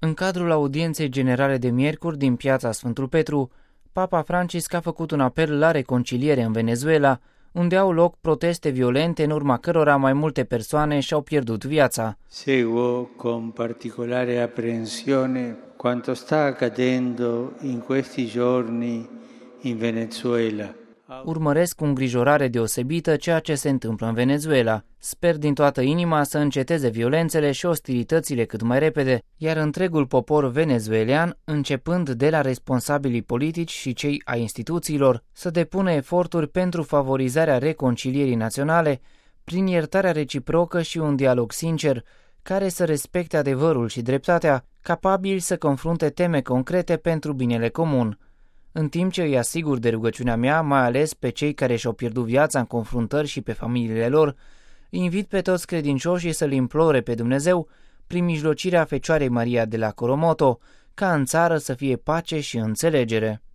În cadrul audienței generale de miercuri din piața Sfântul Petru, Papa Francisc a făcut un apel la reconciliere în Venezuela, unde au loc proteste violente în urma cărora mai multe persoane și-au pierdut viața. Seguo con particolare apprensione quanto sta accadendo in questi giorni in Venezuela. Urmăresc cu îngrijorare deosebită ceea ce se întâmplă în Venezuela. Sper din toată inima să înceteze violențele și ostilitățile cât mai repede, iar întregul popor venezuelian, începând de la responsabilii politici și cei ai instituțiilor, să depună eforturi pentru favorizarea reconcilierii naționale, prin iertarea reciprocă și un dialog sincer, care să respecte adevărul și dreptatea, capabili să confrunte teme concrete pentru binele comun. În timp ce îi asigur de rugăciunea mea, mai ales pe cei care și-au pierdut viața în confruntări și pe familiile lor, invit pe toți credincioșii să-L implore pe Dumnezeu, prin mijlocirea Fecioarei Maria de la Coromoto, ca în țară să fie pace și înțelegere.